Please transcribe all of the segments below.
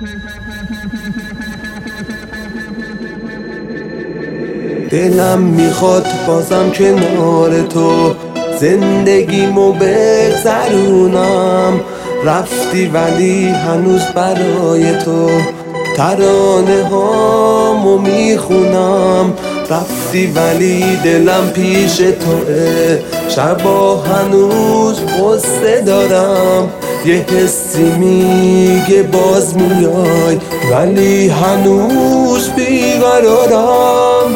دلم میخواد بازم کنار تو زندگیمو بگذرونم. رفتی ولی هنوز برای تو ترانه هامو میخونم. رفتی ولی دلم پیش توه، شبا هنوز قصه دارم. یه حسی میگه باز میای ولی هنوز بیقرارم.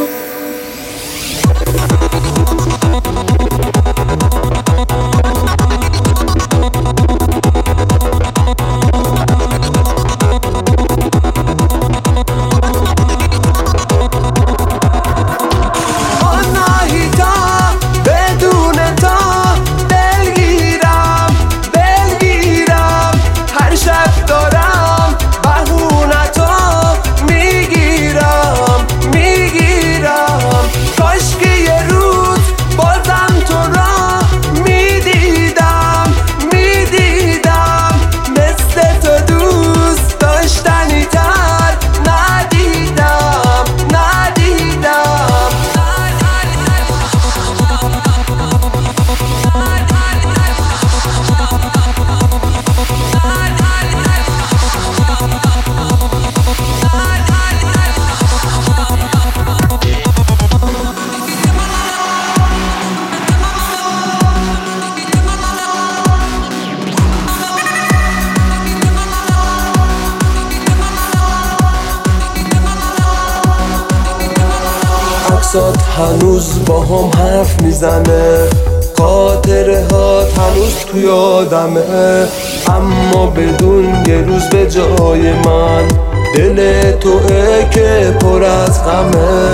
عکسات هنوز با هم حرف میزنه، خاطره هات هنوز تو یادمه. اما بدون یه روز به جای من دل توئه که پر از غمه.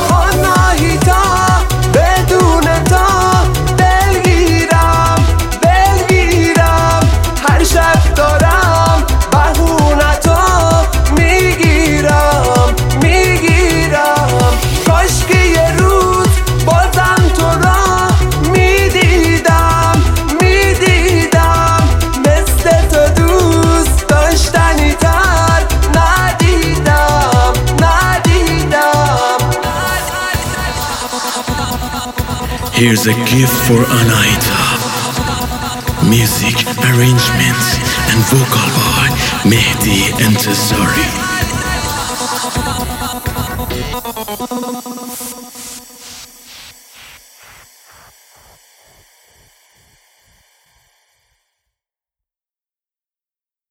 Here's a gift for Anaita. Music, arrangements and vocal by Mehdi Entisari.